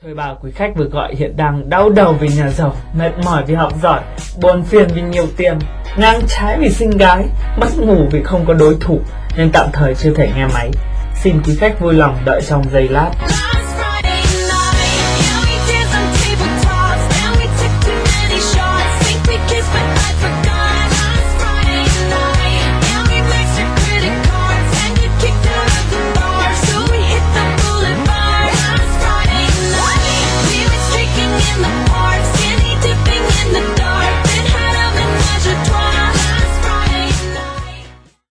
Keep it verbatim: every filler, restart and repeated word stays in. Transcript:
Tôi bảo quý khách vừa gọi hiện đang đau đầu vì nhà giàu, mệt mỏi vì học giỏi, buồn phiền vì nhiều tiền, ngang trái vì xinh gái, mất ngủ vì không có đối thủ, nên tạm thời chưa thể nghe máy. Xin quý khách vui lòng đợi trong giây lát.